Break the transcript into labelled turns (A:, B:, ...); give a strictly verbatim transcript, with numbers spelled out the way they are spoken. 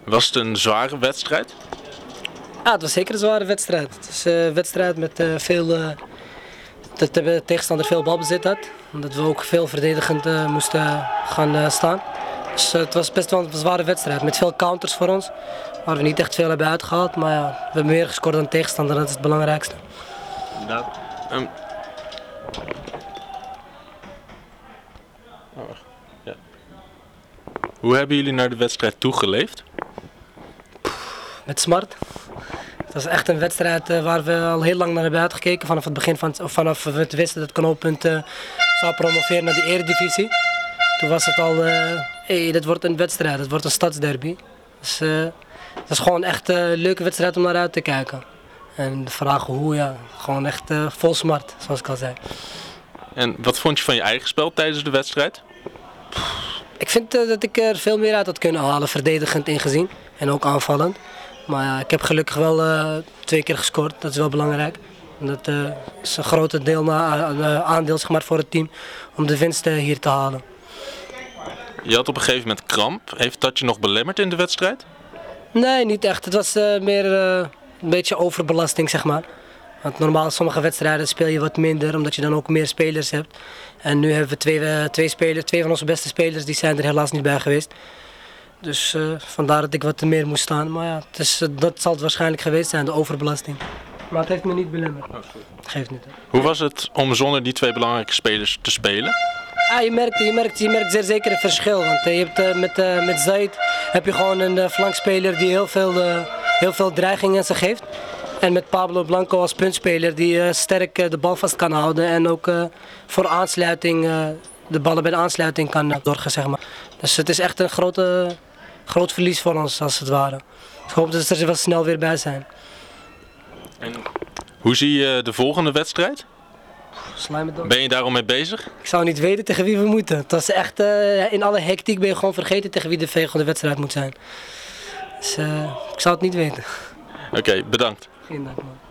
A: Was het een zware wedstrijd?
B: Ja, het was zeker een zware wedstrijd. Het is een wedstrijd met uh, veel, uh, dat de tegenstander veel balbezit had. Dat we ook veel verdedigend uh, moesten gaan uh, staan. Dus uh, het was best wel een zware wedstrijd met veel counters voor ons. Waar we niet echt veel hebben uitgehaald, maar ja, we hebben meer gescoord dan de tegenstander, dat is het belangrijkste.
A: Inderdaad. Um, oh, ja. Hoe hebben jullie naar de wedstrijd toegeleefd?
B: Met smart. Het was echt een wedstrijd uh, waar we al heel lang naar hebben uitgekeken. Vanaf het begin van, of vanaf we wisten dat het knooppunt uh, zou promoveren naar de eredivisie. Toen was het al, uh, hey, dit wordt een wedstrijd, het wordt een stadsderby. Dus uh, het was gewoon echt een leuke wedstrijd om naar uit te kijken. En de vraag hoe, ja, gewoon echt uh, vol smart, zoals ik al zei.
A: En wat vond je van je eigen spel tijdens de wedstrijd?
B: Ik vind uh, dat ik er veel meer uit had kunnen halen, verdedigend ingezien en ook aanvallend. Maar ja, ik heb gelukkig wel uh, twee keer gescoord, dat is wel belangrijk. En dat uh, is een grote deel na, uh, aandeel zeg maar, voor het team om de winst uh, hier te halen.
A: Je had op een gegeven moment kramp. Heeft dat je nog belemmerd in de wedstrijd?
B: Nee, niet echt. Het was uh, meer uh, een beetje overbelasting, zeg maar. Want normaal in sommige wedstrijden speel je wat minder, omdat je dan ook meer spelers hebt. En nu hebben we twee, uh, twee spelers, twee van onze beste spelers, die zijn er helaas niet bij geweest. Dus uh, vandaar dat ik wat meer moest staan. Maar ja, het is, uh, dat zal het waarschijnlijk geweest zijn, de overbelasting. Maar het heeft me niet belemmerd. Oh, geeft niet. Hè.
A: Hoe was het om zonder die twee belangrijke spelers te spelen?
B: Ja, je merkt, je merkt, je merkt zeer zeker een verschil. Want uh, je hebt, uh, met, uh, met Zaid heb je gewoon een uh, flankspeler die heel veel, uh, heel veel dreiging in zich heeft. En met Pablo Blanco als puntspeler die uh, sterk uh, de bal vast kan houden. En ook uh, voor aansluiting, uh, de ballen bij de aansluiting kan uh, zorgen, zeg maar. Dus het is echt een grote, groot verlies voor ons, als het ware. Ik hoop dat ze er wel snel weer bij zijn.
A: En hoe zie je de volgende wedstrijd? Ben je daar al mee bezig?
B: Ik zou niet weten tegen wie we moeten. Het was echt, uh, in alle hectiek ben je gewoon vergeten tegen wie de volgende wedstrijd moet zijn. Dus uh, ik zou het niet weten.
A: Oké, okay, bedankt.
B: Geen dank, man.